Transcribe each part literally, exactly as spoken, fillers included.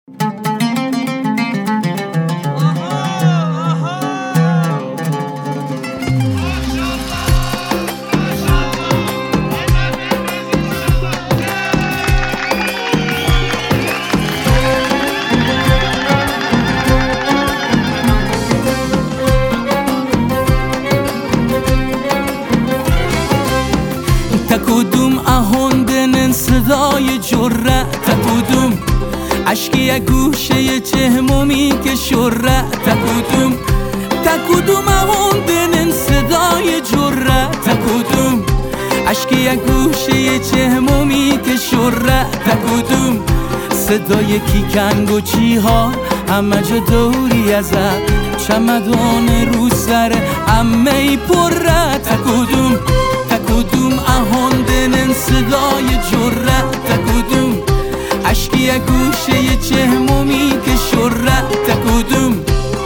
تکودوم اهوندن صدای جرأت، تکودوم عشقی گوشه چهمومی که شرأت، تکودوم تکودوم اهوندن صدای جرأت، تکودوم عشقی گوشه چهمومی که شرأت، تکودوم صدای کیکنگ و چیها همه جا دوری ازت، چمدان رو سر همه پره، تکودوم تکودوم اهوندن صدای جرأت، تکودوم عشقی گوشه چهمومی که شرأت، تکودوم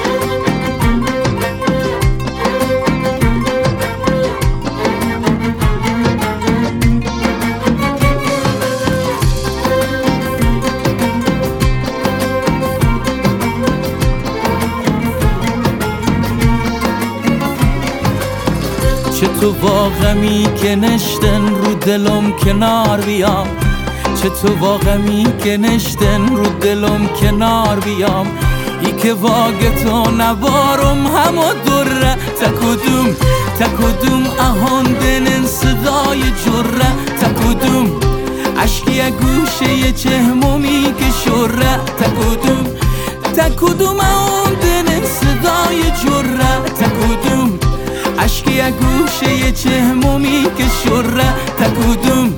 چه تو واقعی که نشتن رو دلم کنار بیام، چه تو واقعی که نشتن رو دلم کنار بیام، ای که واقع تو نبارم همو دره، تکودوم تکودوم اهوندن صدای جرأت، تکودوم عشقی گوشه چهمومی که شرأت، تکودوم تکودوم اهوندن صدای جرأت، تکودوم عشقی گوشه چهمومی که شرأت، تکودوم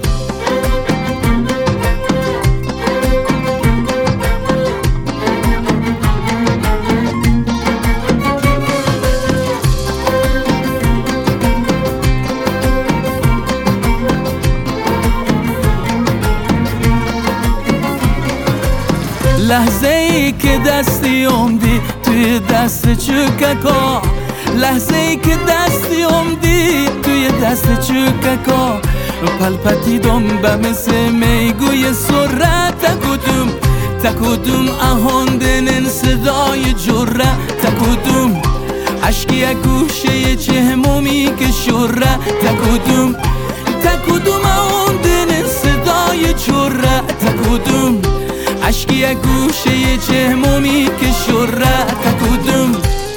لحظه ای که دستی اومدی توی دست چوککا، لحظه ای که دستی اومدی توی دست چوککا، پلپتیدم به مثل میگوی سرعت، تکودوم تکودوم اهوندن صدای جرأت، تکودوم عشقی گوشه چهمومی که شرأت، تکودوم تکودوم اهوندن صدای جرأت، تکودوم عشقی گوشه چهمومی که شرأت، تکودوم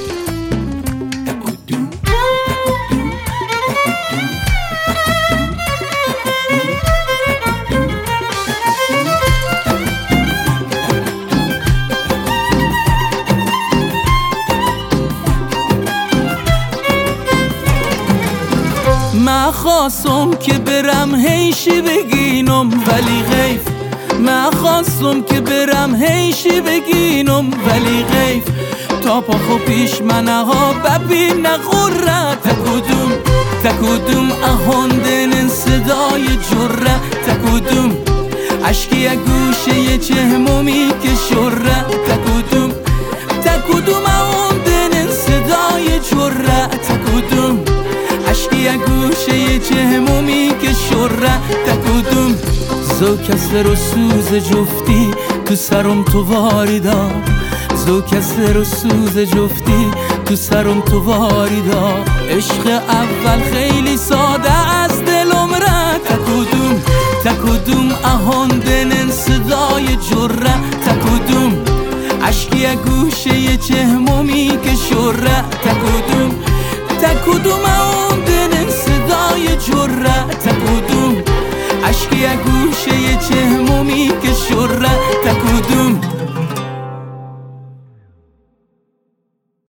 من خواستم که برم هیشی بگینم ولی غیف، من خواستم که برم هیشی بگینم ولی غیف، تا پا خو پیش منه ها ببین غره، تکودوم تکودوم اهوندن صدای جرأت، تکودوم عشقی گوشه چهمومی که شرأت، تکودوم تکودوم اهوندن صدای جرأت، تکودوم عشقی گوشه چهمومی که شرأت، تکودوم زو کسر و سوز جفتی تو سرم تو واریدا، زو کسر و سوز جفتی تو سرم تو واریدا، عشق اول خیلی ساده از دلم رد، تکودوم تکودوم اهوندن صدای جرأت، تکودوم عشقی گوشه چهمومی که شرأت، تکودوم تکودوم اهوندن صدای جرأت، تکودوم عشقی گوشه چهمومی که